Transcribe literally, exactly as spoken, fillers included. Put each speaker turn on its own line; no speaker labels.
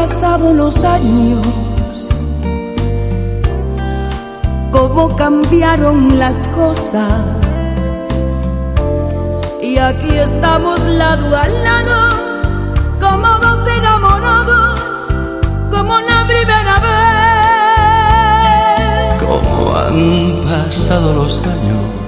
pasado los años, cómo cambiaron las cosas, y aquí estamos lado a lado, como dos enamorados, como la primera vez.
Cómo han pasado los años,